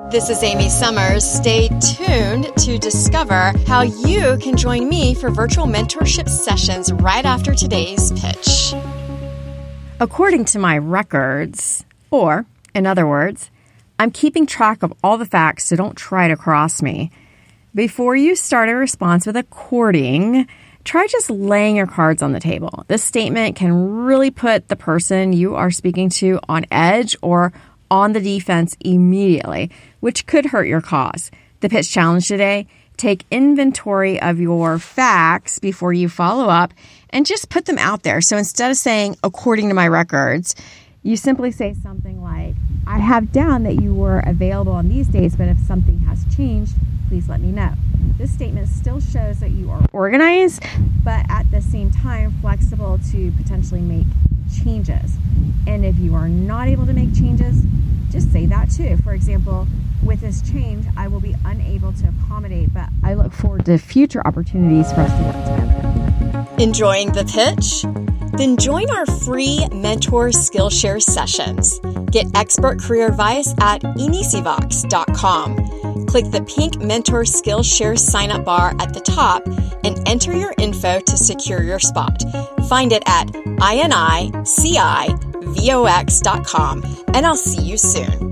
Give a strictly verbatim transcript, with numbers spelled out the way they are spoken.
This is Amy Summers. Stay tuned to discover how you can join me for virtual mentorship sessions right after today's pitch. According to my records, or in other words, I'm keeping track of all the facts, so don't try to cross me. Before you start a response with a courting, try just laying your cards on the table. This statement can really put the person you are speaking to on edge or on the defense immediately, which could hurt your cause. The pitch challenge today: take inventory of your facts before you follow up and just put them out there. So instead of saying, according to my records, you simply say something like, I have down that you were available on these days, but if something has changed, please let me know. This statement still shows that you are organized, but at the same time, flexible to potentially make changes. And if you are not able to make changes, just say that too. For example, with this change, I will be unable to accommodate, but I look forward to future opportunities for us to work together. Enjoying the pitch? Then join our free Mentor Skillshare sessions. Get expert career advice at inisivox dot com. Click the pink Mentor Skillshare sign-up bar at the top and enter your info to secure your spot. Find it at inicivox dot com, and I'll see you soon.